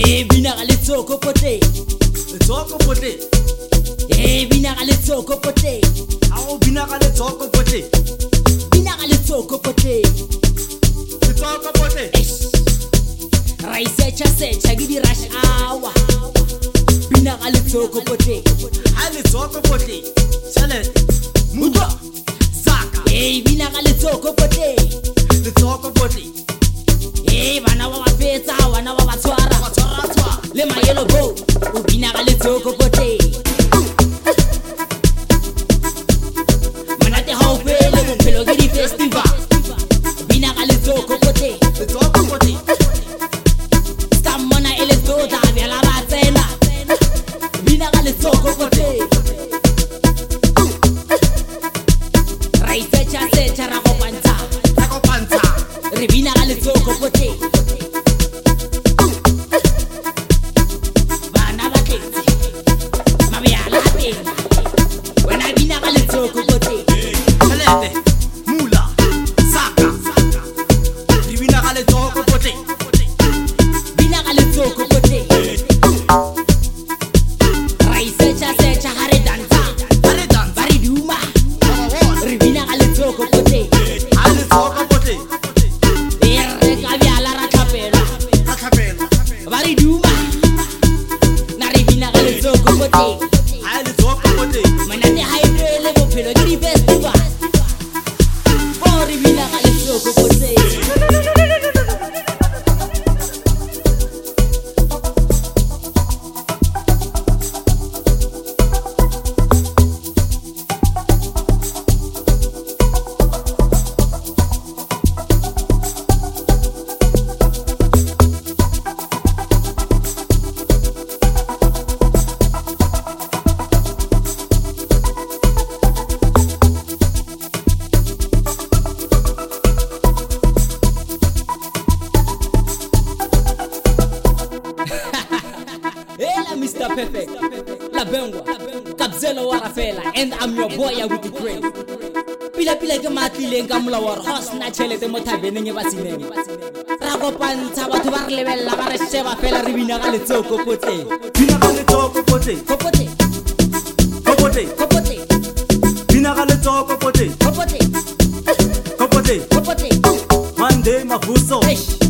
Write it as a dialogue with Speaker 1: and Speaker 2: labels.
Speaker 1: bina ga letsoko pote.
Speaker 2: Letsoko pote.
Speaker 1: Bina ga letsoko pote.
Speaker 2: Ao bina ga letsoko pote.
Speaker 1: Bina ga letsoko pote.
Speaker 2: Letsoko pote.
Speaker 1: Ra isecha ke di rush hour. Bina ga letsoko pote.
Speaker 2: Ha letsoko pote. Chalet. Muda. Saka.
Speaker 1: Bina ga letsoko pote.
Speaker 2: Letsoko pote.
Speaker 1: Bana ba ba fetsa, bana ba ba tshwara. Le mayelo bo, o bina ga letsoko pote. Manate ha o fele bophelo ke di festival. Bina ga letsoko pote.
Speaker 2: Letsoko pote.
Speaker 1: Ska mona ele tota bja la ba tsena. Bina ga letsoko pote. Ra isecha ra kopanta.
Speaker 2: Ra kopanta.
Speaker 1: Re bina ga letsoko pote. Bana ba tletse mabjala a teng. Wena bina ga letsoko pote.
Speaker 2: Chelete. Mula. Saka. Re bina ga letsoko pote.
Speaker 1: Bina ga letsoko pote. Ra isecha ha re dansa.
Speaker 2: Ha re dansa.
Speaker 1: Ba re duma. Re bina ga letsoko pote.
Speaker 2: Ha letsoko pote.
Speaker 1: Re ka bjala ra tlhapela.
Speaker 2: Ra tlhapela.
Speaker 1: Ba re duma. Na re bina ga letsoko pote.
Speaker 2: Ha letsoko pote.
Speaker 1: Manate ha e nwele bophelo ke di festival. Oh, re bina ga letsoko pote. Mr. Perfect, La Bengwa, Kabzelo Warafela, and I'm your boy with the grace. Pila ke matlileng ka mola wa ho sna tšhelete mo thabeneng e ba tsineng. Ra kopantsa batho ba re lebella ba re sheba fela re bina ga letsoko pote.
Speaker 2: Bina ga letsoko pote.
Speaker 1: Pote.
Speaker 2: Pote.
Speaker 1: Pote.
Speaker 2: Bina ga letsoko pote.
Speaker 1: Pote.
Speaker 2: Pote.
Speaker 1: Pote.
Speaker 2: Monday mavuso.